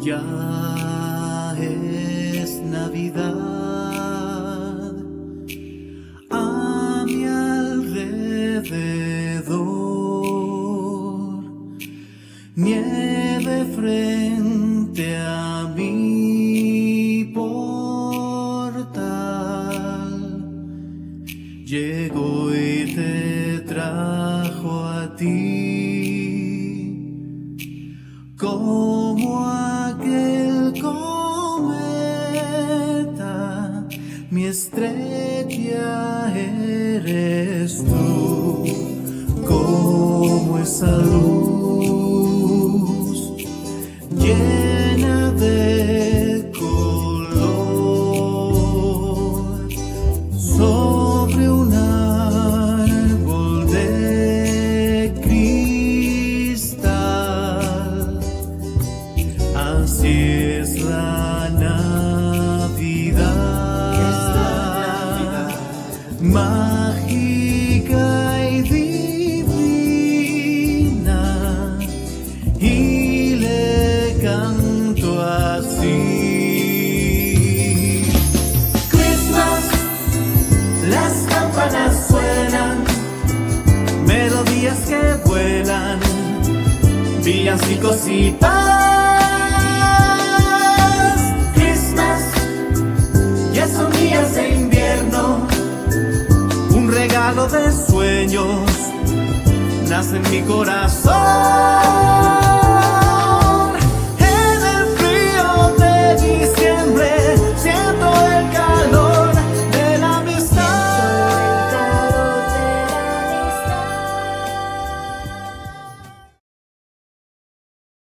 Ya es Navidad a mi alrededor, nieve frente a mi portal, llegó y te trajo a ti como aquel cometa, mi estrella eres tú, como esa luz llena de color sobre un árbol de cristal. Así es la Navidad, mágica y divina, y le canto así. Christmas, las campanas suenan, melodías que vuelan, villancicos y paz. De invierno, un regalo de sueños nace en mi corazón.